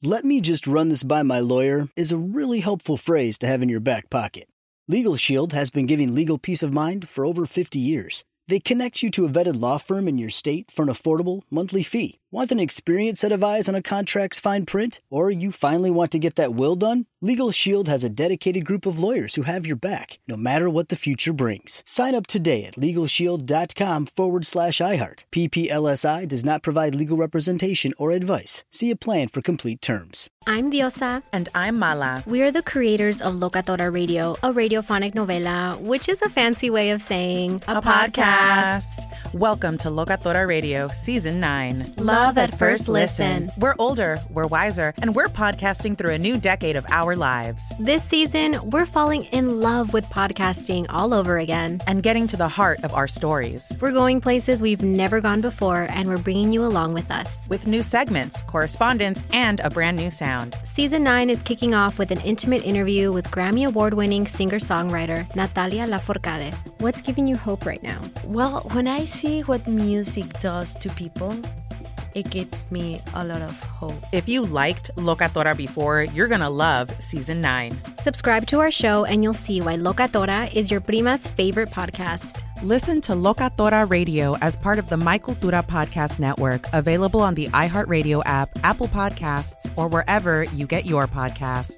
"Let me just run this by my lawyer" is a really helpful phrase to have in your back pocket. Legal Shield has been giving legal peace of mind for over 50 years. They connect you to a vetted law firm in your state for an affordable monthly fee. Want an experienced set of eyes on a contract's fine print? Or you finally want to get that will done? Legal Shield has a dedicated group of lawyers who have your back, no matter what the future brings. Sign up today at LegalShield.com/iHeart. PPLSI does not provide legal representation or advice. See a plan for complete terms. I'm Diosa. And I'm Mala. We are the creators of Locatora Radio, a radiophonic novela, which is a fancy way of saying a podcast. Welcome to Locatora Radio, Season 9. Love at first listen. We're older, we're wiser, and we're podcasting through a new decade of our lives. This season, we're falling in love with podcasting all over again. And getting to the heart of our stories. We're going places we've never gone before, and we're bringing you along with us. With new segments, correspondence, and a brand new sound. Season 9 is kicking off with an intimate interview with Grammy Award-winning singer-songwriter Natalia Lafourcade. What's giving you hope right now? Well, when I see what music does to people, it gives me a lot of hope. If you liked Locatora before, you're going to love Season 9. Subscribe to our show and you'll see why Locatora is your prima's favorite podcast. Listen to Locatora Radio as part of the My Cultura Podcast Network, available on the iHeartRadio app, Apple Podcasts, or wherever you get your podcasts.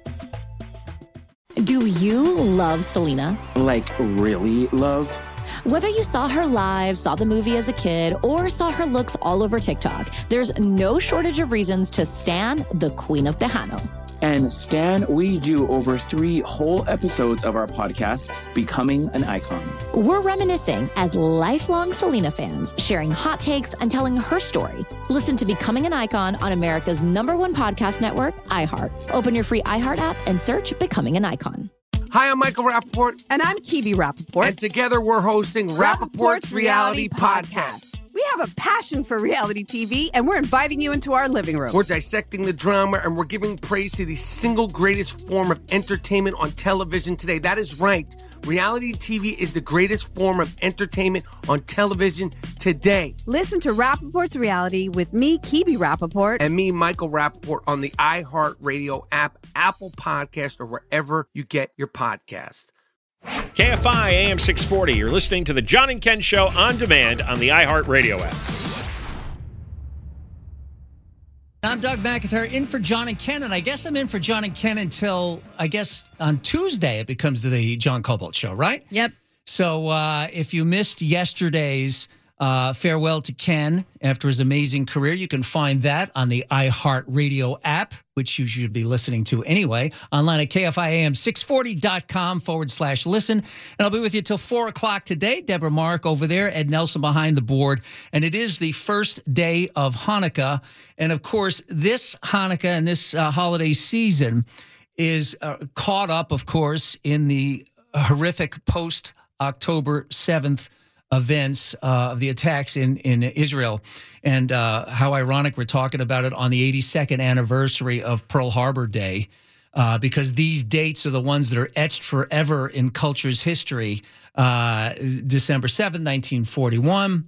Do you love Selena? Like, really love? Whether you saw her live, saw the movie as a kid, or saw her looks all over TikTok, there's no shortage of reasons to stan the Queen of Tejano. And Stan, we do over 3 whole episodes of our podcast, Becoming an Icon. We're reminiscing as lifelong Selena fans, sharing hot takes and telling her story. Listen to Becoming an Icon on America's #1 podcast network, iHeart. Open your free iHeart app and search Becoming an Icon. Hi, I'm Michael Rappaport. And I'm Kibi Rappaport. And together we're hosting Rappaport's Reality Podcast. We have a passion for reality TV, and we're inviting you into our living room. We're dissecting the drama, and we're giving praise to the single greatest form of entertainment on television today. That is right. Reality TV is the greatest form of entertainment on television today. Listen to Rappaport's Reality with me, Kibi Rappaport. And me, Michael Rappaport, on the iHeartRadio app, Apple Podcast, or wherever you get your podcast. KFI AM 640. You're listening to the John and Ken Show on demand on the iHeartRadio app. I'm Doug McIntyre, in for John and Ken, and I guess I'm in for John and Ken until, I guess, on Tuesday it becomes the John Cobalt Show, right? Yep. So if you missed yesterday's farewell to Ken after his amazing career, you can find that on the iHeartRadio app, which you should be listening to anyway, online at KFIAM640.com/listen. And I'll be with you till 4 o'clock today. Deborah Mark over there, Ed Nelson behind the board. And it is the first day of Hanukkah. And of course, this Hanukkah and this holiday season is caught up, of course, in the horrific post-October 7th events of the attacks in Israel, and how ironic we're talking about it on the 82nd anniversary of Pearl Harbor Day, because these dates are the ones that are etched forever in culture's history. December 7th, 1941,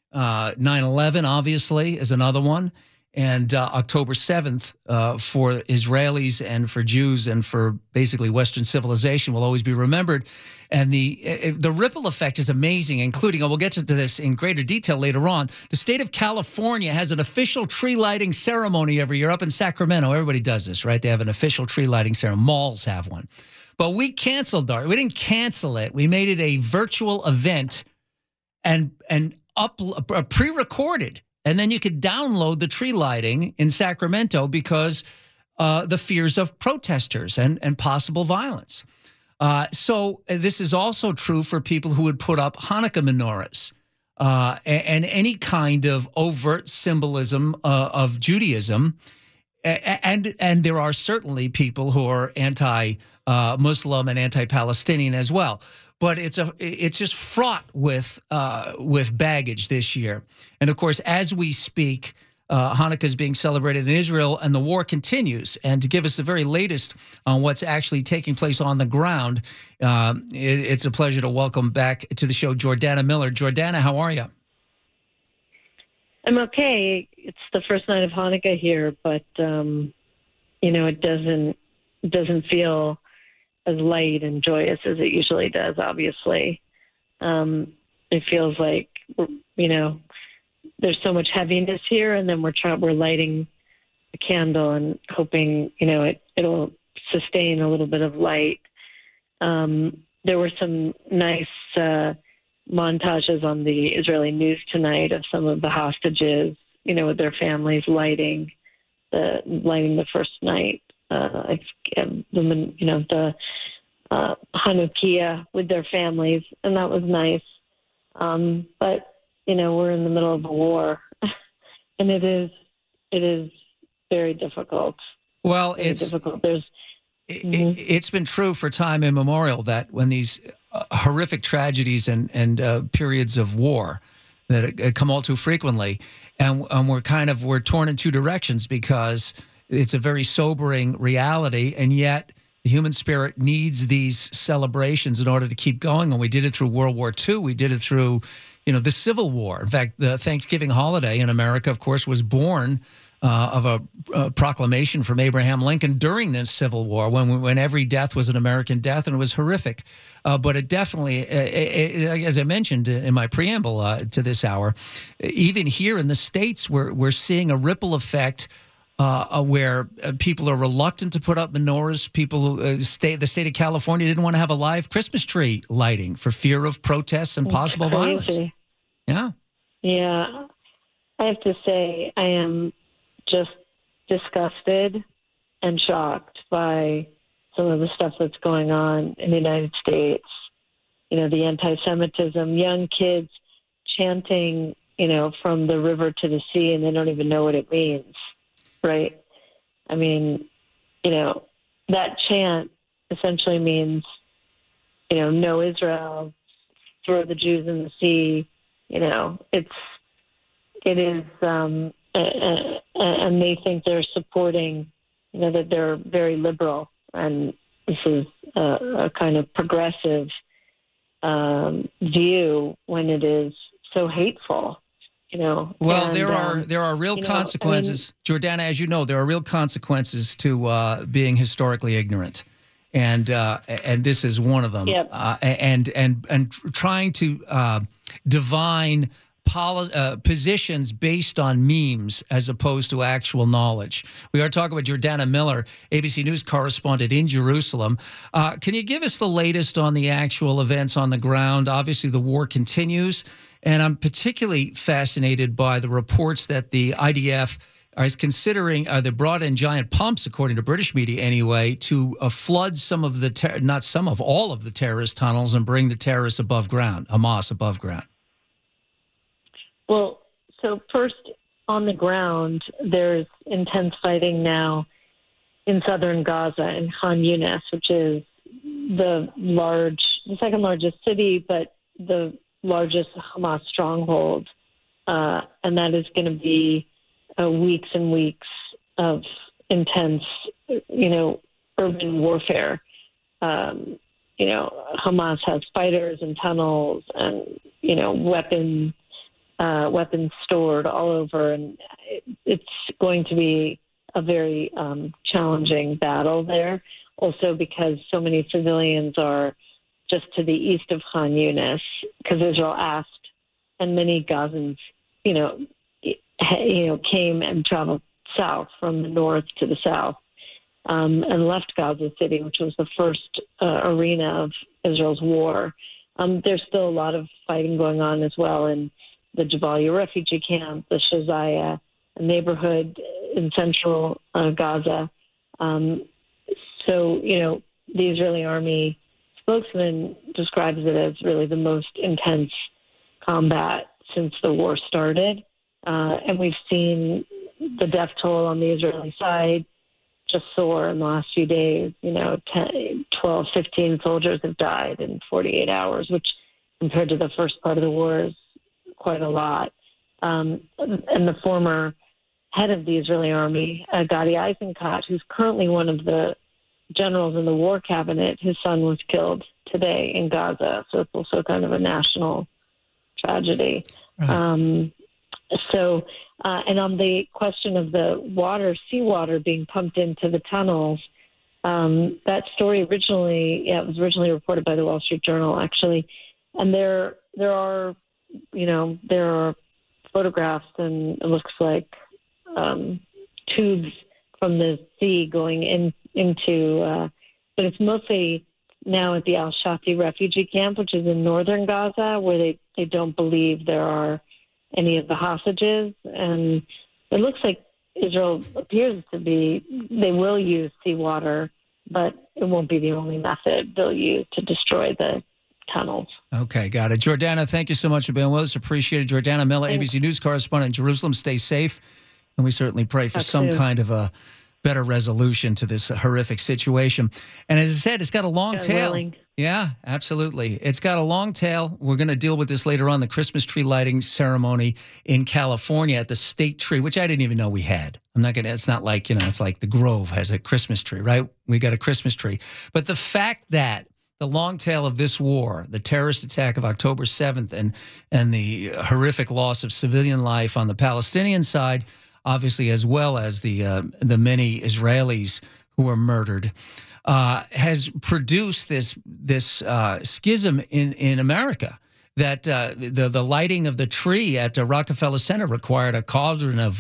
9/11 obviously is another one, and October 7th for Israelis and for Jews and for basically Western civilization will always be remembered. And the ripple effect is amazing, including, and we'll get to this in greater detail later on, the state of California has an official tree lighting ceremony every year up in Sacramento. Everybody does this, right? They have an official tree lighting ceremony. Malls have one. But we canceled ours. We didn't cancel it. We made it a virtual event and pre-recorded. And then you could download the tree lighting in Sacramento because the fears of protesters and possible violence. So this is also true for people who would put up Hanukkah menorahs and any kind of overt symbolism of Judaism. And there are certainly people who are anti-Muslim and anti-Palestinian as well. But it's just fraught with baggage this year. And of course, as we speak, Hanukkah is being celebrated in Israel, and the war continues. And to give us the very latest on what's actually taking place on the ground, it's a pleasure to welcome back to the show Jordana Miller. Jordana, how are you? I'm okay. It's the first night of Hanukkah here, but it doesn't feel as light and joyous as it usually does, obviously. It feels like, there's so much heaviness here, and then we're lighting a candle and hoping, it'll sustain a little bit of light. There were some nice montages on the Israeli news tonight of some of the hostages, with their families lighting the first night, the Hanukkah with their families, and that was nice. But we're in the middle of a war, and it is very difficult. Well, very difficult. It's been true for time immemorial that when these horrific tragedies and periods of war that come all too frequently, and we're torn in two directions because it's a very sobering reality, and yet the human spirit needs these celebrations in order to keep going. And we did it through World War II. We did it through, the Civil War. In fact, the Thanksgiving holiday in America, of course, was born of a proclamation from Abraham Lincoln during this Civil War, when every death was an American death, and it was horrific. But it definitely, as I mentioned in my preamble to this hour, even here in the States, we're seeing a ripple effect where people are reluctant to put up menorahs. The state of California didn't want to have a live Christmas tree lighting for fear of protests and possible violence. Yeah. Yeah. I have to say, I am just disgusted and shocked by some of the stuff that's going on in the United States. The anti-Semitism, young kids chanting, from the river to the sea, and they don't even know what it means, right? I mean, that chant essentially means, no Israel, throw the Jews in the sea. It is, and they think they're supporting, that they're very liberal, and this is a kind of progressive view when it is so hateful. Well, there are real consequences, Jordana. As you know, there are real consequences to being historically ignorant, and this is one of them. Yep. And trying to divine positions based on memes as opposed to actual knowledge. We are talking with Jordana Miller, ABC News correspondent in Jerusalem. Can you give us the latest on the actual events on the ground? Obviously, the war continues, and I'm particularly fascinated by the reports that the IDF is considering they brought in giant pumps, according to British media anyway, to flood some of all of the terrorist tunnels and bring the terrorists above ground, Hamas above ground. Well, so first, on the ground, there's intense fighting now in southern Gaza, in Khan Yunis, which is the second largest city, but the largest Hamas stronghold. And that is going to be weeks and weeks of intense, urban warfare. Hamas has fighters and tunnels and, weapons stored all over, and it's going to be a very challenging battle there. Also, because so many civilians are just to the east of Khan Yunis, because Israel asked, and many Gazans, came and traveled south from the north to the south, and left Gaza City, which was the first arena of Israel's war. There's still a lot of fighting going on as well in the Jabalia refugee camp, the Shazaya neighborhood in central Gaza. So, the Israeli army spokesman describes it as really the most intense combat since the war started. And we've seen the death toll on the Israeli side just soar in the last few days. 12, 15 soldiers have died in 48 hours, which compared to the first part of the war is quite a lot. And the former head of the Israeli army, Gadi Eisenkot, who's currently one of the generals in the war cabinet, his son was killed today in Gaza. So it's also kind of a national tragedy. Right. So, and on the question of the seawater being pumped into the tunnels, that story it was originally reported by the Wall Street Journal, actually. And there are photographs, and it looks like tubes from the sea going into, but it's mostly now at the Al-Shati refugee camp, which is in northern Gaza, where they don't believe there are any of the hostages. And it looks like Israel appears to be, they will use seawater, but it won't be the only method they'll use to destroy the tunnels. Okay, got it. Jordana, thank you so much for being with us. Appreciate it. Jordana Miller, ABC News correspondent in Jerusalem. Stay safe. And we certainly pray for some kind of a better resolution to this horrific situation. And as I said, it's got a long tail. Willing. Yeah, absolutely. It's got a long tail. We're going to deal with this later on, the Christmas tree lighting ceremony in California at the State Tree, which I didn't even know we had. It's not like, it's like the Grove has a Christmas tree, right? We got a Christmas tree. But the fact that the long tail of this war, the terrorist attack of October 7th and the horrific loss of civilian life on the Palestinian side, obviously, as well as the many Israelis who were murdered, has produced this schism in America. That the lighting of the tree at Rockefeller Center required a cauldron of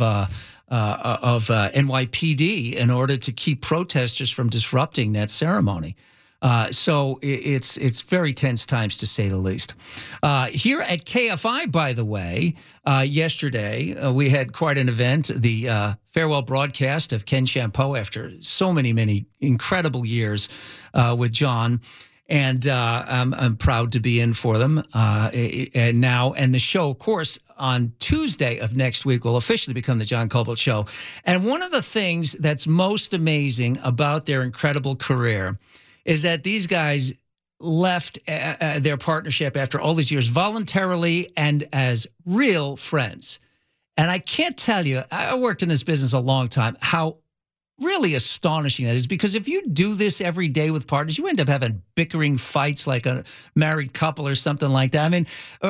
NYPD in order to keep protesters from disrupting that ceremony. So it's very tense times, to say the least. Here at KFI, by the way, yesterday we had quite an event, the farewell broadcast of Ken Champeau after so many incredible years with John. And I'm proud to be in for them and now. And the show, of course, on Tuesday of next week will officially become the John Colbolt Show. And one of the things that's most amazing about their incredible career is that these guys left their partnership after all these years voluntarily and as real friends. And I can't tell you, I worked in this business a long time, how really astonishing that is, because if you do this every day with partners, you end up having bickering fights like a married couple or something like that. I mean,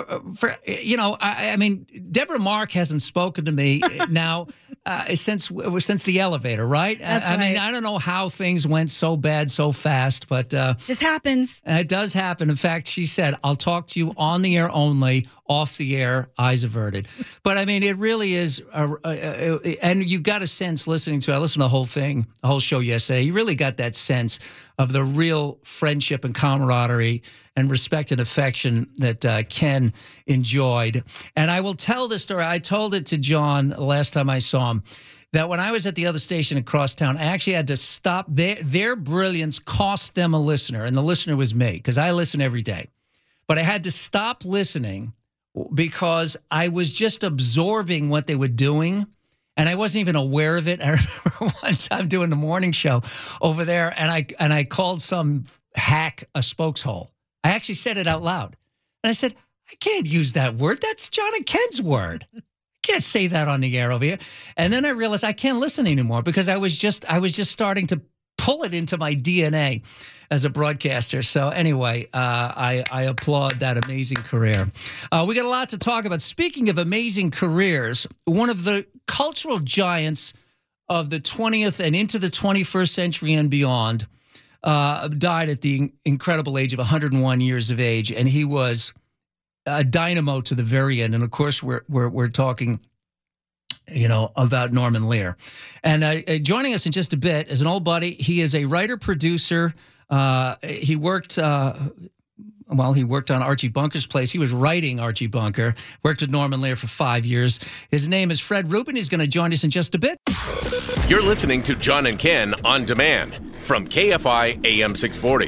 I mean, Deborah Mark hasn't spoken to me now since the elevator, right? That's I mean, right. I don't know how things went so bad so fast, but just happens. It does happen. In fact, she said, "I'll talk to you on the air only, off the air, eyes averted." But I mean, it really is, and you got a sense listening to it. I listened to the whole thing, the whole show yesterday. You really got that sense of the real friendship and camaraderie and respect and affection that Ken enjoyed. And I will tell this story. I told it to John the last time I saw him, that when I was at the other station across town, I actually had to stop. Their brilliance cost them a listener, and the listener was me, because I listen every day. But I had to stop listening because I was just absorbing what they were doing, and I wasn't even aware of it. I remember one time doing the morning show over there, and I called some hack a spokeshole. I actually said it out loud. And I said, I can't use that word. That's John and Ken's word. I can't say that on the air over here. And then I realized I can't listen anymore because I was just starting to pull it into my DNA as a broadcaster. So anyway, I applaud that amazing career. We got a lot to talk about. Speaking of amazing careers, one of the cultural giants of the 20th and into the 21st century and beyond died at the incredible age of 101 years of age, and he was a dynamo to the very end. And of course, we're talking, about Norman Lear. And joining us in just a bit is an old buddy. He is a writer producer. He worked. He worked on Archie Bunker's plays. He was writing Archie Bunker. Worked with Norman Lear for 5 years. His name is Fred Rubin. He's going to join us in just a bit. You're listening to John and Ken on demand from KFI AM 640.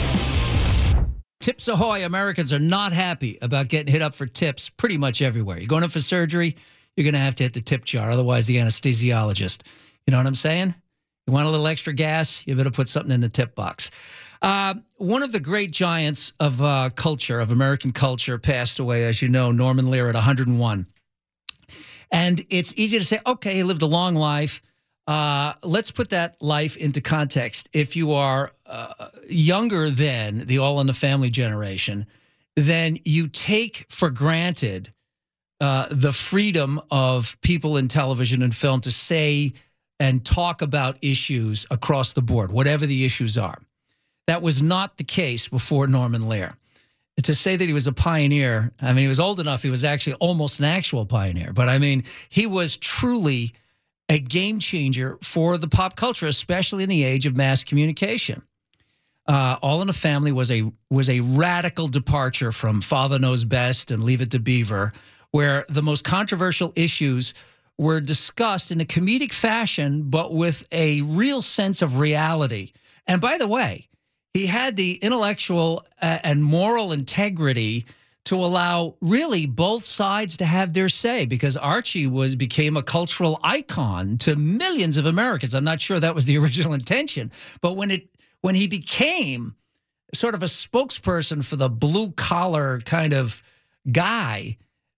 Tips ahoy! Americans are not happy about getting hit up for tips pretty much everywhere. You're going in for surgery, you're going to have to hit the tip jar. Otherwise, the anesthesiologist. You know what I'm saying? You want a little extra gas? You better put something in the tip box. One of the great giants of culture, of American culture, passed away, as you know, Norman Lear at 101. And it's easy to say, okay, he lived a long life. Let's put that life into context. If you are younger than the All in the Family generation, then you take for granted the freedom of people in television and film to say and talk about issues across the board, whatever the issues are. That was not the case before Norman Lear. To say that he was a pioneer, I mean, he was old enough, he was actually almost an actual pioneer. But I mean, he was truly a game changer for the pop culture, especially in the age of mass communication. All in the Family was a radical departure from Father Knows Best and Leave It to Beaver, where the most controversial issues were discussed in a comedic fashion, but with a real sense of reality. And by the way, he had the intellectual and moral integrity to allow really both sides to have their say, because Archie became a cultural icon to millions of Americans. I'm not sure that was the original intention, but when he became sort of a spokesperson for the blue-collar kind of guy,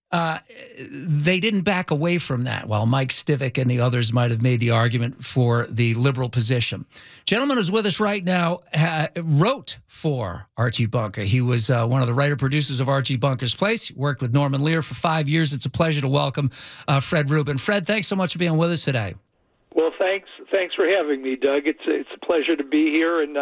they didn't back away from that, while Mike Stivic and the others might have made the argument for the liberal position. Gentleman who's with us right now wrote for Archie Bunker. He was one of the writer-producers of Archie Bunker's Place. He worked with Norman Lear for 5 years. It's a pleasure to welcome Fred Rubin. Fred, thanks so much for being with us today. Well, thanks for having me, Doug. It's a pleasure to be here, and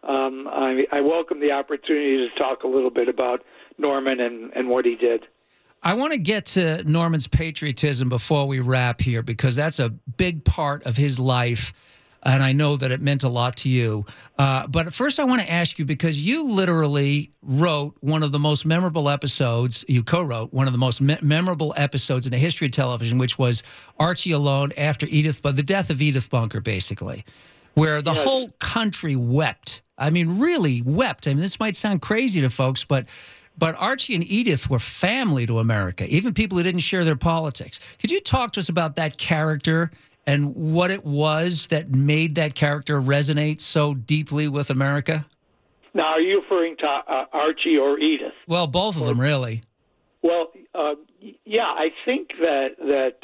I welcome the opportunity to talk a little bit about Norman and what he did. I want to get to Norman's patriotism before we wrap here, because that's a big part of his life, and I know that it meant a lot to you. But first I want to ask you, because you literally wrote one of the most memorable episodes, you co-wrote one of the most memorable episodes in the history of television, which was Archie Alone after the death of Edith Bunker, basically, where the whole country wept. I mean, really wept. I mean, this might sound crazy to folks, but Archie and Edith were family to America, even people who didn't share their politics. Could you talk to us about that character and what it was that made that character resonate so deeply with America? Now, are you referring to Archie or Edith? Well, both of them, really. Well, yeah, I think that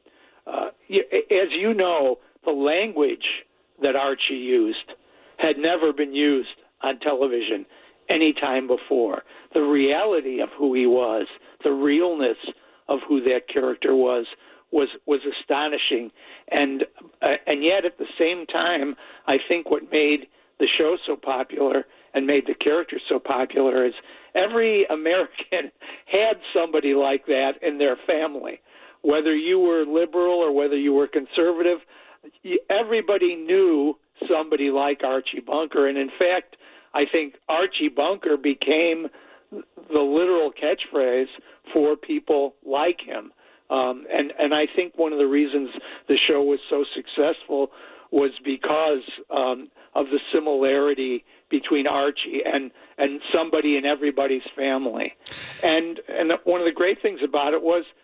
as you know, the language that Archie used had never been used on television any time before. The reality of who he was, the realness of who that character was astonishing, and yet at the same time, I think what made the show so popular and made the character so popular is every American had somebody like that in their family. Whether you were liberal or whether you were conservative, everybody knew somebody like Archie Bunker, and in fact, I think Archie Bunker became the literal catchphrase for people like him. And I think one of the reasons the show was so successful was because of the similarity between Archie and somebody in everybody's family. And one of the great things about it was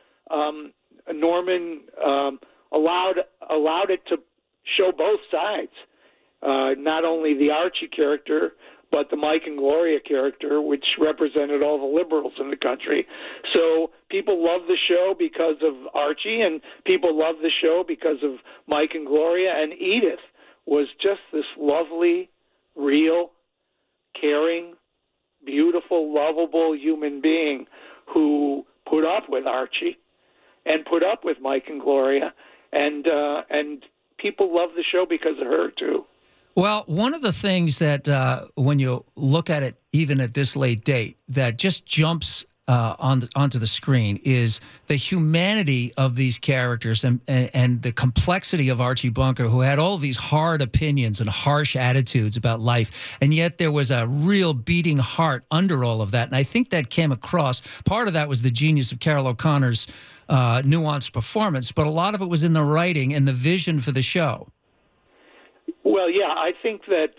Norman allowed it to show both sides, not only the Archie character, but the Mike and Gloria character, which represented all the liberals in the country. So people love the show because of Archie, and people love the show because of Mike and Gloria. And Edith was just this lovely, real, caring, beautiful, lovable human being who put up with Archie and put up with Mike and Gloria. And people love the show because of her, too. Well, one of the things that when you look at it, even at this late date, that just jumps onto the screen is the humanity of these characters and the complexity of Archie Bunker, who had all these hard opinions and harsh attitudes about life, and yet there was a real beating heart under all of that. And I think that came across. Part of that was the genius of Carol O'Connor's nuanced performance, but a lot of it was in the writing and the vision for the show. Well, yeah, I think that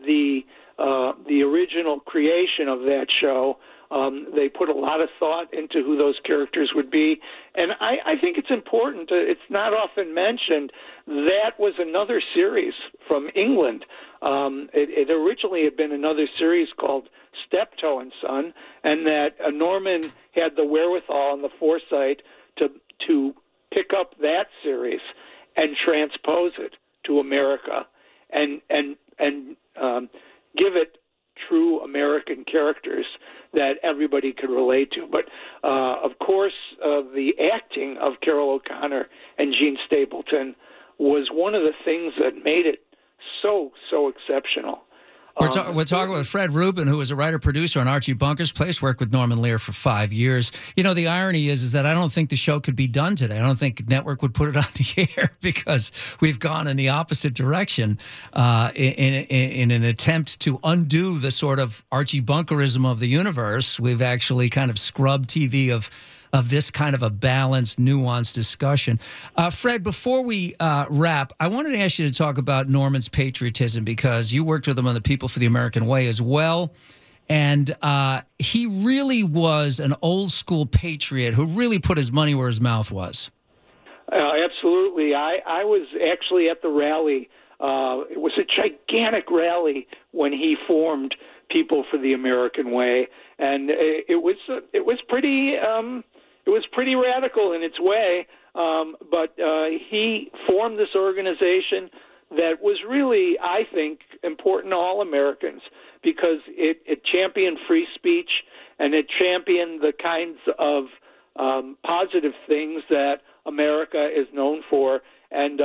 the original creation of that show, they put a lot of thought into who those characters would be, and I think it's important. It's not often mentioned. That was another series from England. It originally had been another series called Steptoe and Son, and that Norman had the wherewithal and the foresight to pick up that series and transpose it to America and give it true American characters that everybody could relate to. But, of course, the acting of Carroll O'Connor and Gene Stapleton was one of the things that made it so exceptional. We're talking with Fred Rubin, who was a writer-producer on Archie Bunker's Place, worked with Norman Lear for 5 years. You know, the irony is that I don't think the show could be done today. I don't think Network would put it on the air because we've gone in the opposite direction in an attempt to undo the sort of Archie Bunkerism of the universe. We've actually kind of scrubbed TV of this kind of a balanced, nuanced discussion. Fred, before we wrap, I wanted to ask you to talk about Norman's patriotism, because you worked with him on The People for the American Way as well. And he really was an old school patriot who really put his money where his mouth was. Absolutely. I was actually at the rally. It was a gigantic rally when he formed People for the American Way. And it was pretty radical in its way, but he formed this organization that was really, I think, important to all Americans, because it championed free speech and it championed the kinds of positive things that America is known for. And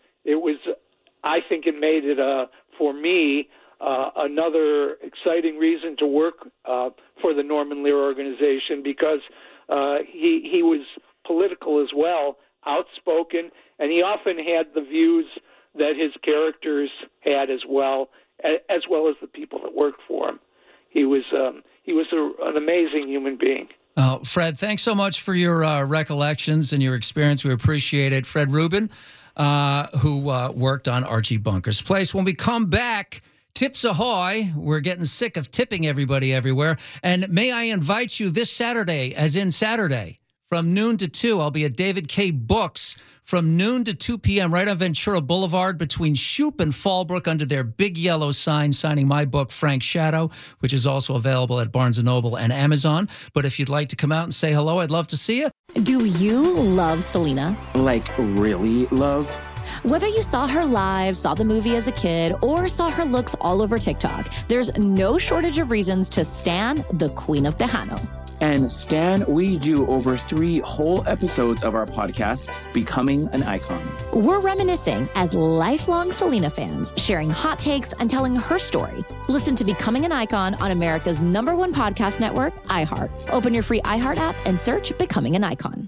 I think it made it, for me, another exciting reason to work for the Norman Lear organization, because he was political as well, outspoken, and he often had the views that his characters had as well as the people that worked for him. He was an amazing human being. Fred, thanks so much for your recollections and your experience. We appreciate it. Fred Rubin, who worked on Archie Bunker's Place. When we come back, Tips Ahoy. We're getting sick of tipping everybody everywhere. And may I invite you this Saturday, as in Saturday, from noon to 2, I'll be at David K. Books from noon to 2 p.m. right on Ventura Boulevard between Shoup and Fallbrook under their big yellow sign signing my book, Frank Shadow, which is also available at Barnes & Noble and Amazon. But if you'd like to come out and say hello, I'd love to see you. Do you love Selena? Like, really love? Whether you saw her live, saw the movie as a kid, or saw her looks all over TikTok, there's no shortage of reasons to stan the Queen of Tejano. And Stan, we do over 3 whole episodes of our podcast, Becoming an Icon. We're reminiscing as lifelong Selena fans, sharing hot takes and telling her story. Listen to Becoming an Icon on America's #1 podcast network, iHeart. Open your free iHeart app and search Becoming an Icon.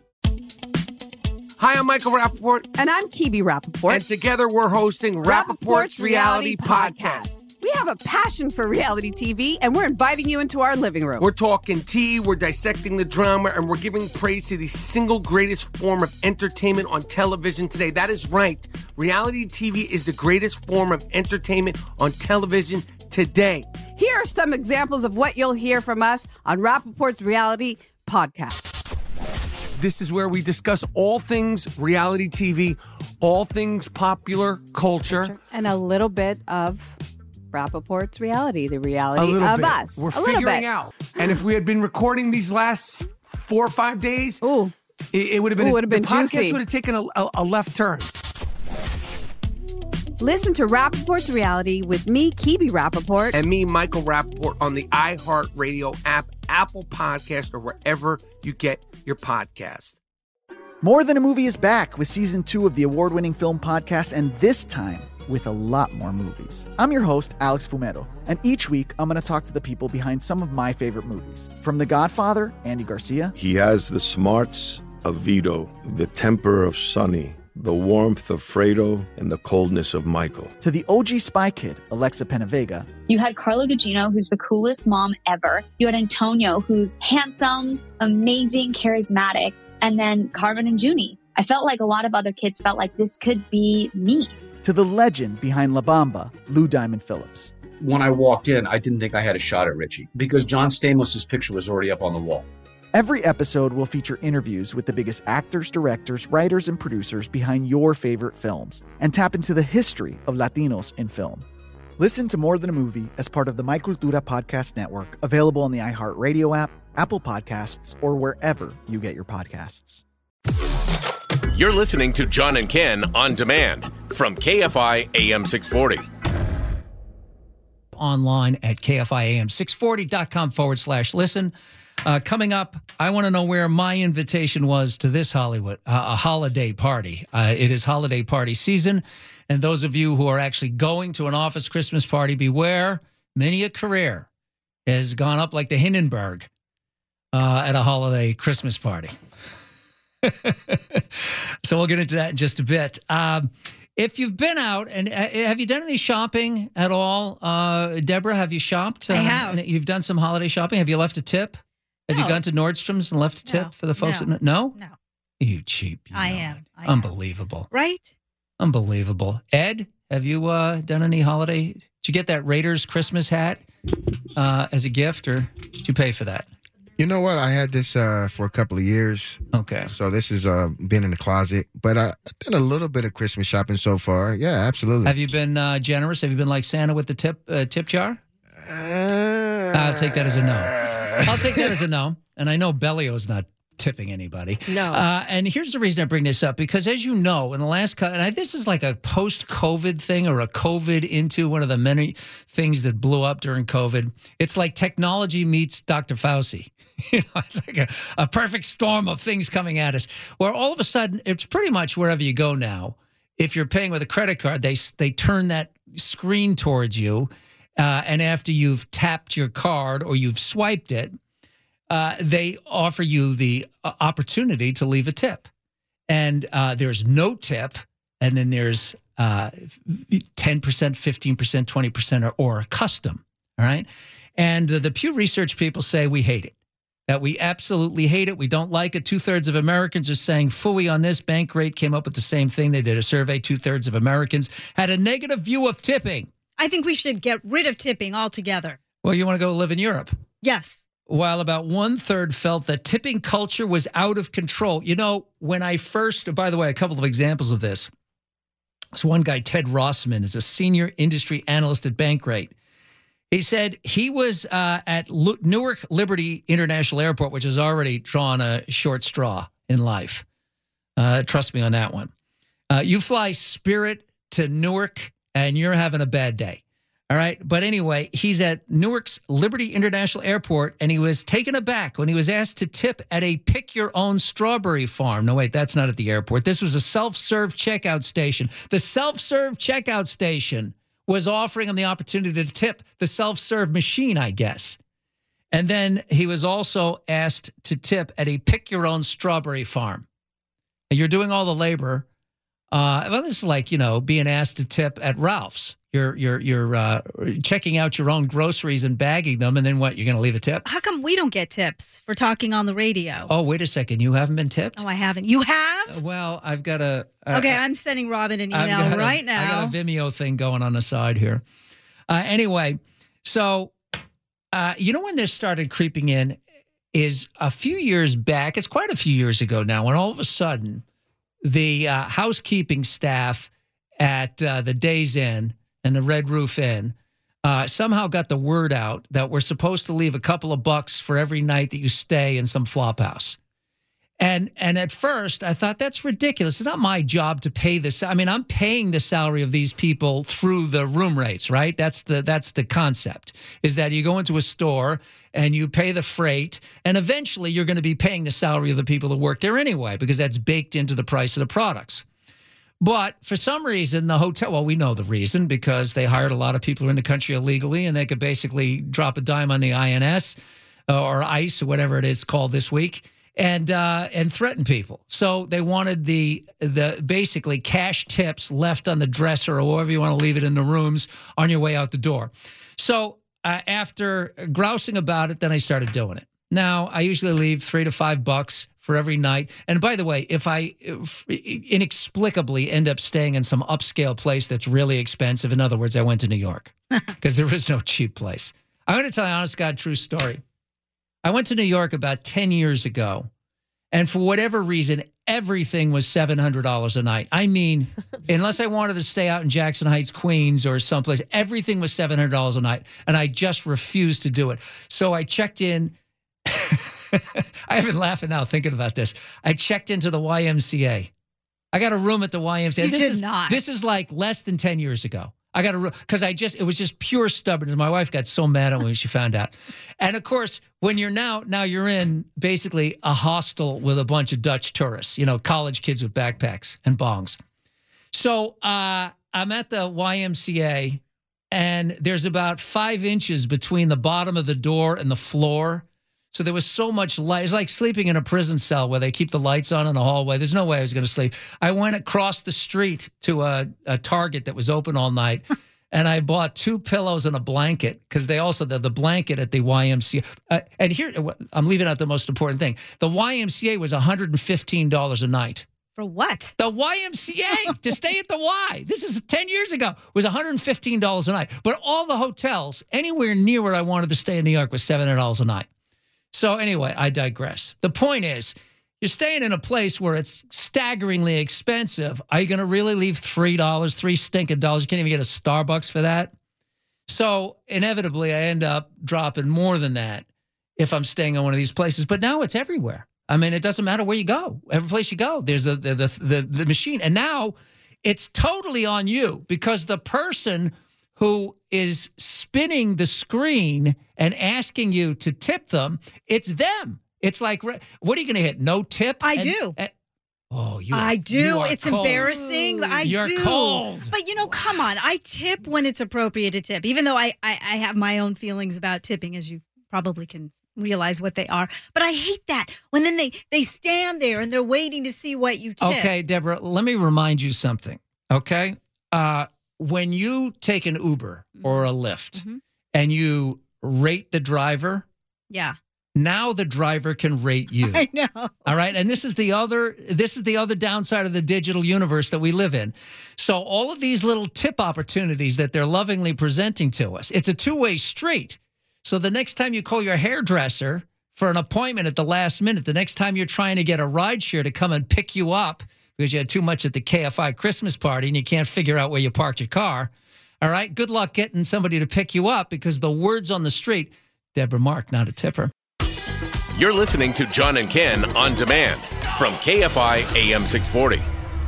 Hi, I'm Michael Rappaport. And I'm Kibi Rappaport. And together we're hosting Rappaport's Reality Podcast. We have a passion for reality TV, and we're inviting you into our living room. We're talking tea, we're dissecting the drama, and we're giving praise to the single greatest form of entertainment on television today. That is right. Reality TV is the greatest form of entertainment on television today. Here are some examples of what you'll hear from us on Rappaport's Reality Podcast. This is where we discuss all things reality TV, all things popular culture. And a little bit of Rappaport's reality, the reality of us. We're figuring out. And if we had been recording these last 4 or 5 days, it would have been, the podcast juicy. would have taken a left turn. Listen to Rappaport's Reality with me, Kibi Rappaport. And me, Michael Rappaport, on the iHeartRadio app, Apple Podcast, or wherever you get your podcast. More Than a Movie is back with Season 2 of the award-winning film podcast, and this time with a lot more movies. I'm your host, Alex Fumero, and each week I'm going to talk to the people behind some of my favorite movies. From The Godfather, Andy Garcia. He has the smarts of Vito, the temper of Sonny, the warmth of Fredo, and the coldness of Michael. To the OG Spy Kid, Alexa Penavega. You had Carla Gugino, who's the coolest mom ever. You had Antonio, who's handsome, amazing, charismatic. And then Carmen and Junie. I felt like a lot of other kids felt like this could be me. To the legend behind La Bamba, Lou Diamond Phillips. When I walked in, I didn't think I had a shot at Richie because John Stamos' picture was already up on the wall. Every episode will feature interviews with the biggest actors, directors, writers, and producers behind your favorite films and tap into the history of Latinos in film. Listen to More Than a Movie as part of the My Cultura Podcast Network, available on the iHeartRadio app, Apple Podcasts, or wherever you get your podcasts. You're listening to John and Ken on demand from KFI AM 640. online at KFIAM640.com/listen. Coming up, I want to know where my invitation was to this a holiday party. It is holiday party season, and those of you who are actually going to an office Christmas party, beware. Many a career has gone up like the Hindenburg at a holiday Christmas party. So we'll get into that in just a bit. If you've been out, and have you done any shopping at all? Deborah, have you shopped? I have. You've done some holiday shopping. Have you left a tip? Have you gone to Nordstrom's and left a tip for the folks? No. No? You cheap. I am. Unbelievable. Right? Unbelievable. Ed, have you done any holiday? Did you get that Raiders Christmas hat as a gift, or did you pay for that? You know what? I had this for a couple of years. Okay. So this has been in the closet. But I did a little bit of Christmas shopping so far. Yeah, absolutely. Have you been generous? Have you been like Santa with the tip jar? I'll take that as a no. I'll take that as a no. And I know Bellio's not tipping anybody. No. And here's the reason I bring this up, because as you know, in the last, this is like a post-COVID thing, or a COVID into one of the many things that blew up during COVID. It's like technology meets Dr. Fauci. It's like a perfect storm of things coming at us, where all of a sudden, it's pretty much wherever you go now. If you're paying with a credit card, they turn that screen towards you. And after you've tapped your card or you've swiped it, they offer you the opportunity to leave a tip. And there's no tip, and then there's 10%, 15%, 20%, or custom, all right? And the Pew Research people say we hate it, that we absolutely hate it. We don't like it. 2/3 of Americans are saying phooey on this. Bankrate came up with the same thing. They did a survey. 2/3 of Americans had a negative view of tipping. I think we should get rid of tipping altogether. Well, you want to go live in Europe? Yes. While about 1/3 felt that tipping culture was out of control. You know, when I first, by the way, a couple of examples of this. This one guy, Ted Rossman, is a senior industry analyst at Bankrate. He said he was at Newark Liberty International Airport, which has already drawn a short straw in life. Trust me on that one. You fly Spirit to Newark, and you're having a bad day. All right. But anyway, he's at Newark's Liberty International Airport, and he was taken aback when he was asked to tip at a pick-your-own strawberry farm. No, wait, that's not at the airport. This was a self-serve checkout station. The self-serve checkout station was offering him the opportunity to tip the self-serve machine, I guess. And then he was also asked to tip at a pick-your-own strawberry farm. You're doing all the labor. Well, this is like, being asked to tip at Ralph's. You're checking out your own groceries and bagging them, and then what? You're going to leave a tip? How come we don't get tips for talking on the radio? Oh, wait a second. You haven't been tipped? Oh, I haven't. You have? Well, I've got a... okay, I'm sending Robin an email right now. I got a Vimeo thing going on the side here. Anyway, so, when this started creeping in is a few years back. It's quite a few years ago now, when all of a sudden the housekeeping staff at the Days Inn and the Red Roof Inn somehow got the word out that we're supposed to leave a couple of bucks for every night that you stay in some flop house. And at first, I thought, that's ridiculous. It's not my job to pay this. I mean, I'm paying the salary of these people through the room rates, right? That's the concept, is that you go into a store and you pay the freight, and eventually you're going to be paying the salary of the people that work there anyway, because that's baked into the price of the products. But for some reason, the hotel, well, we know the reason, because they hired a lot of people who are in the country illegally, and they could basically drop a dime on the INS or ICE or whatever it is called this week, and threaten people. So they wanted the basically cash tips left on the dresser, or wherever you want to leave it in the rooms, on your way out the door. So after grousing about it, then I started doing it. Now, I usually leave $3 to $5 for every night. And by the way, if I inexplicably end up staying in some upscale place that's really expensive, in other words, I went to New York, because there is no cheap place. I'm going to tell you an honest God true story. I went to New York about 10 years ago, and for whatever reason, everything was $700 a night. I mean, unless I wanted to stay out in Jackson Heights, Queens, or someplace, everything was $700 a night, and I just refused to do it. So I checked in. I've been laughing now thinking about this. I checked into the YMCA. I got a room at the YMCA. You did not. This is like less than 10 years ago. I got to, because it was just pure stubbornness. My wife got so mad at me when she found out. And of course, when you're now you're in basically a hostel with a bunch of Dutch tourists, college kids with backpacks and bongs. So I'm at the YMCA, and there's about 5 inches between the bottom of the door and the floor. So there was so much light. It's like sleeping in a prison cell where they keep the lights on in the hallway. There's no way I was going to sleep. I went across the street to a Target that was open all night, and I bought 2 pillows and a blanket, because they also the blanket at the YMCA. And here, I'm leaving out the most important thing. The YMCA was $115 a night. For what? The YMCA, to stay at the Y. This is 10 years ago. It was $115 a night. But all the hotels anywhere near where I wanted to stay in New York was $700 a night. So anyway, I digress. The point is, you're staying in a place where it's staggeringly expensive. Are you going to really leave $3 stinking dollars? You can't even get a Starbucks for that. So inevitably, I end up dropping more than that if I'm staying in one of these places. But now it's everywhere. I mean, it doesn't matter where you go. Every place you go, there's the machine. And now it's totally on you, because the person who is spinning the screen and asking you to tip them, it's them. It's like, what are you going to hit? No tip? I do. I do. It's cold. embarrassing. You're do. cold. But, come on. I tip when it's appropriate to tip, even though I have my own feelings about tipping, as you probably can realize what they are. But I hate that when then they stand there and they're waiting to see what you tip. Okay, Deborah, let me remind you something, okay? When you take an Uber or a Lyft and you rate the driver, yeah, now the driver can rate you. I know. All right, and this is the other downside of the digital universe that we live in. So all of these little tip opportunities that they're lovingly presenting to us, it's a two-way street. So the next time you call your hairdresser for an appointment at the last minute, the next time you're trying to get a rideshare to come and pick you up because you had too much at the KFI Christmas party and you can't figure out where you parked your car, all right, good luck getting somebody to pick you up, because the word's on the street, Deborah Mark, not a tipper. You're listening to John and Ken on demand from KFI AM 640.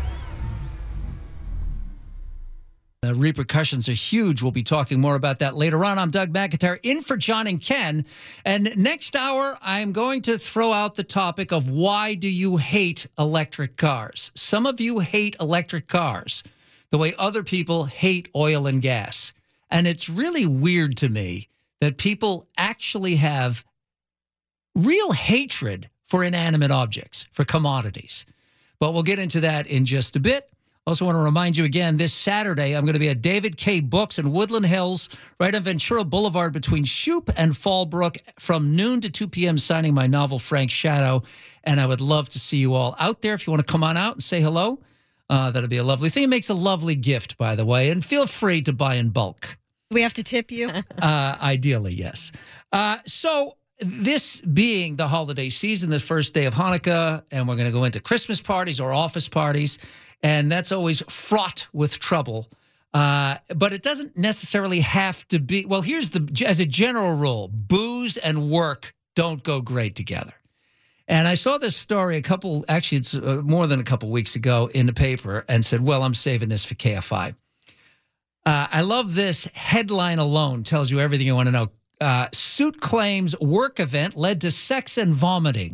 The repercussions are huge. We'll be talking more about that later on. I'm Doug McIntyre, in for John and Ken. And next hour, I'm going to throw out the topic of why do you hate electric cars? Some of you hate electric cars the way other people hate oil and gas. And it's really weird to me that people actually have real hatred for inanimate objects, for commodities. But we'll get into that in just a bit. Also want to remind you again, this Saturday, I'm going to be at David K. Books in Woodland Hills, right on Ventura Boulevard between Shoup and Fallbrook, from noon to 2 p.m., signing my novel, Frank Shadow. And I would love to see you all out there. If you want to come on out and say hello, that'll be a lovely thing. It makes a lovely gift, by the way. And feel free to buy in bulk. Do we have to tip you? Ideally, yes. So this being the holiday season, the first day of Hanukkah, and we're going to go into Christmas parties or office parties, and that's always fraught with trouble. But it doesn't necessarily have to be. Well, as a general rule, booze and work don't go great together. And I saw this story it's more than a couple weeks ago in the paper, and said, well, I'm saving this for KFI. I love this headline alone, tells you everything you want to know. Suit claims work event led to sex and vomiting.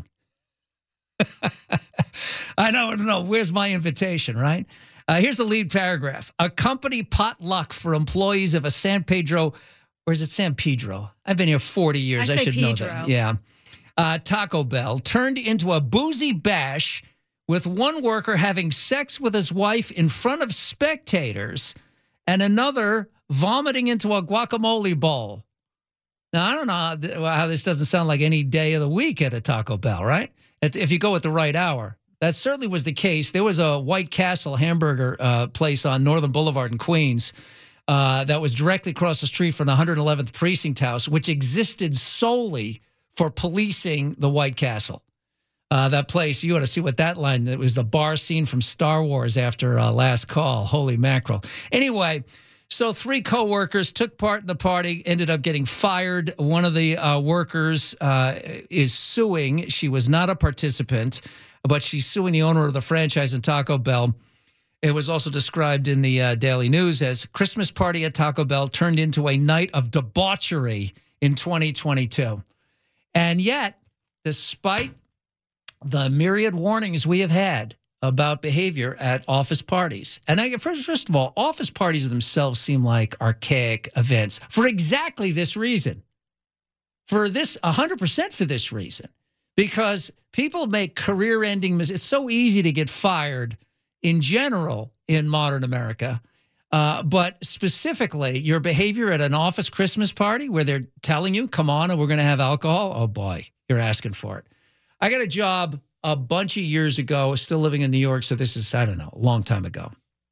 I don't know. Where's my invitation, right? Here's the lead paragraph. A company potluck for employees of a San Pedro, or is it San Pedro? I've been here 40 years. I should Pedro. Know that. Yeah. Taco Bell turned into a boozy bash, with one worker having sex with his wife in front of spectators and another vomiting into a guacamole bowl. Now, I don't know how this doesn't sound like any day of the week at a Taco Bell, right? If you go at the right hour. That certainly was the case. There was a White Castle hamburger place on Northern Boulevard in Queens that was directly across the street from the 111th Precinct House, which existed solely for policing the White Castle. That place, you ought to see what that line, it was the bar scene from Star Wars after Last Call. Holy mackerel. Anyway, so 3 co-workers took part in the party, ended up getting fired. One of the workers is suing. She was not a participant, but she's suing the owner of the franchise in Taco Bell. It was also described in the Daily News as Christmas party at Taco Bell turned into a night of debauchery in 2022. And yet, despite the myriad warnings we have had about behavior at office parties, and first of all, office parties themselves seem like archaic events for exactly this reason. For this, 100% for this reason. Because people make career-ending mistakes. It's so easy to get fired in general in modern America. But specifically, your behavior at an office Christmas party where they're telling you, come on, and we're going to have alcohol. Oh, boy, you're asking for it. I got a job a bunch of years ago, still living in New York. So this is, I don't know, a long time ago.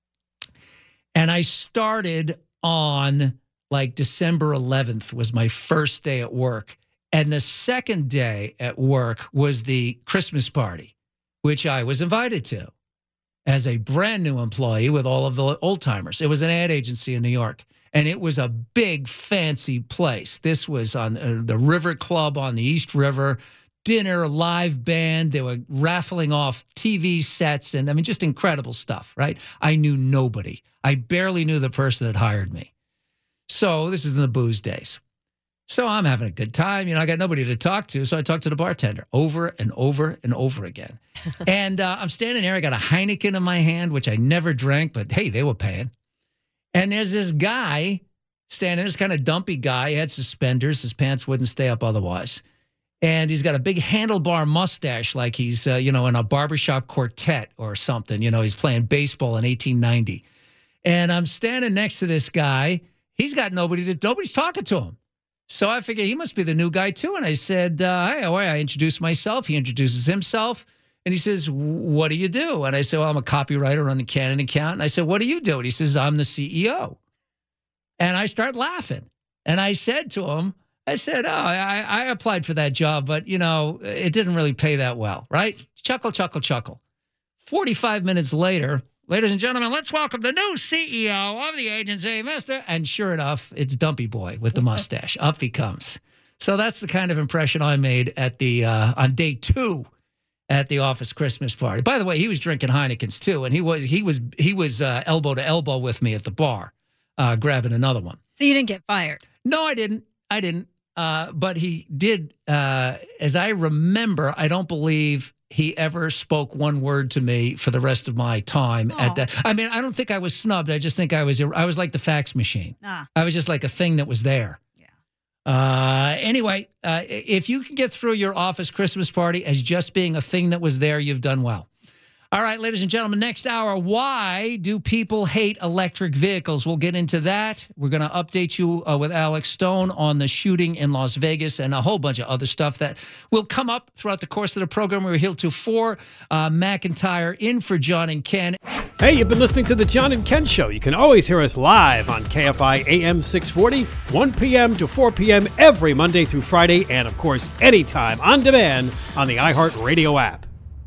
And I started on like December 11th was my first day at work. And the second day at work was the Christmas party, which I was invited to as a brand new employee with all of the old timers. It was an ad agency in New York, and it was a big, fancy place. This was on the River Club on the East River, dinner, live band. They were raffling off TV sets, and I mean, just incredible stuff, right? I knew nobody. I barely knew the person that hired me. So this is in the booze days. So I'm having a good time. You know, I got nobody to talk to. So I talked to the bartender over and over and over again. And I'm standing there. I got a Heineken in my hand, which I never drank, but hey, they were paying. And there's this guy standing, this kind of dumpy guy. He had suspenders. His pants wouldn't stay up otherwise. And he's got a big handlebar mustache like he's, in a barbershop quartet or something. You know, he's playing baseball in 1890. And I'm standing next to this guy. He's got nobody's talking to him. So I figured he must be the new guy, too. And I said, hey, how are you? I introduced myself. He introduces himself. And he says, what do you do? And I said, well, I'm a copywriter on the Canon account. And I said, what do you do? And he says, I'm the CEO. And I start laughing. And I said to him, I applied for that job, but, it didn't really pay that well, right? Chuckle, chuckle, chuckle. 45 minutes later, ladies and gentlemen, let's welcome the new CEO of the agency, Mr. And sure enough, it's Dumpy Boy with the mustache. Up he comes. So that's the kind of impression I made at the on day 2 at the office Christmas party. By the way, he was drinking Heinekens too, and he was elbow to elbow with me at the bar, grabbing another one. So you didn't get fired? No, I didn't. But he did. As I remember, I don't believe he ever spoke one word to me for the rest of my time at that. I mean, I don't think I was snubbed. I just think I was like the fax machine. I was just like a thing that was there. Yeah. Anyway, if you can get through your office Christmas party as just being a thing that was there, you've done well. All right, ladies and gentlemen, next hour, why do people hate electric vehicles? We'll get into that. We're going to update you with Alex Stone on the shooting in Las Vegas and a whole bunch of other stuff that will come up throughout the course of the program. We're here till 4. McIntyre in for John and Ken. Hey, you've been listening to The John and Ken Show. You can always hear us live on KFI AM 640, 1 p.m. to 4 p.m. every Monday through Friday, and, of course, anytime on demand on the iHeartRadio app.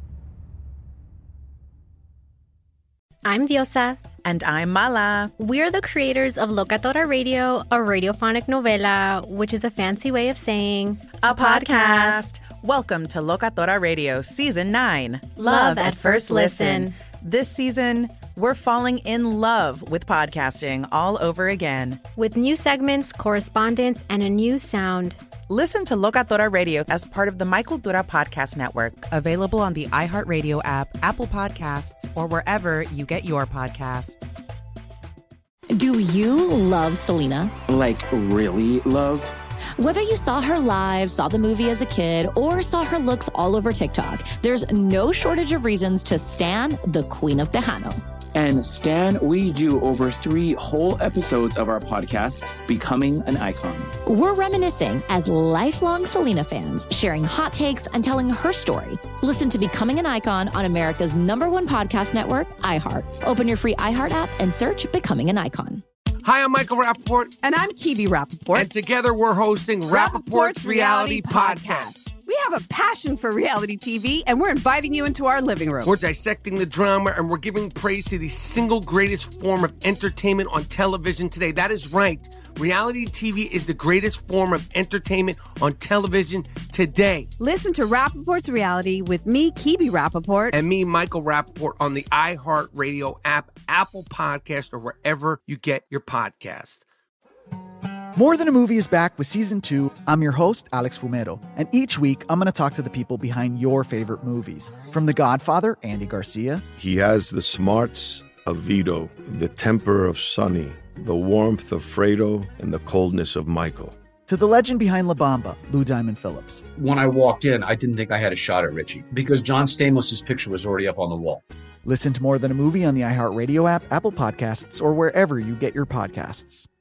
I'm Diosa. And I'm Mala. We're the creators of Locatora Radio, a radiophonic novela, which is a fancy way of saying a podcast. Welcome to Locatora Radio Season 9. Love at First Listen. This season, we're falling in love with podcasting all over again. With new segments, correspondence, and a new sound. Listen to Locatora Radio as part of the My Cultura Podcast Network. Available on the iHeartRadio app, Apple Podcasts, or wherever you get your podcasts. Do you love Selena? Like, really love? Whether you saw her live, saw the movie as a kid, or saw her looks all over TikTok, there's no shortage of reasons to stan the Queen of Tejano. And Stan, we do over 3 whole episodes of our podcast, Becoming an Icon. We're reminiscing as lifelong Selena fans, sharing hot takes and telling her story. Listen to Becoming an Icon on America's #1 podcast network, iHeart. Open your free iHeart app and search Becoming an Icon. Hi, I'm Michael Rappaport. And I'm Kibi Rappaport. And together we're hosting Rappaport's Reality Podcast. We have a passion for reality TV, and we're inviting you into our living room. We're dissecting the drama, and we're giving praise to the single greatest form of entertainment on television today. That is right. reality TV is the greatest form of entertainment on television today. Listen to Rappaport's Reality with me, Kibi Rappaport. And me, Michael Rappaport, on the iHeartRadio app, Apple Podcast, or wherever you get your podcast. More Than a Movie is back with Season 2. I'm your host, Alex Fumero. And each week, I'm going to talk to the people behind your favorite movies. From The Godfather, Andy Garcia. He has the smarts of Vito, the temper of Sonny, the warmth of Fredo, and the coldness of Michael. To the legend behind La Bamba, Lou Diamond Phillips. When I walked in, I didn't think I had a shot at Richie because John Stamos' picture was already up on the wall. Listen to More Than a Movie on the iHeartRadio app, Apple Podcasts, or wherever you get your podcasts.